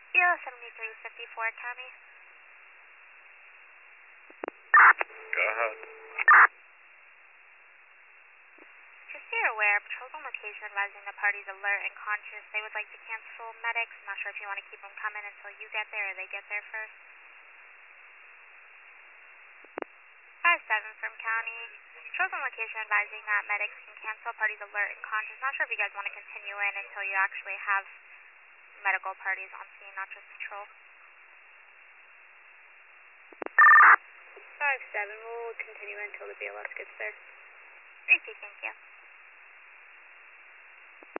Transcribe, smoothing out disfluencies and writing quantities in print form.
Kilo 7354, County. Go ahead. Just so you're aware, patrol's on location advising the parties alert and conscious. They would like to cancel medics. I'm not sure if you want to keep them coming until you get there or they get there first. 5-7 from County. Patrol's on location advising that medics can cancel, parties alert and conscious. Not sure if you guys want to continue in until you actually have medical parties on scene, not just patrol. 5-7, we'll continue until the BLS gets there. Repeat, thank you.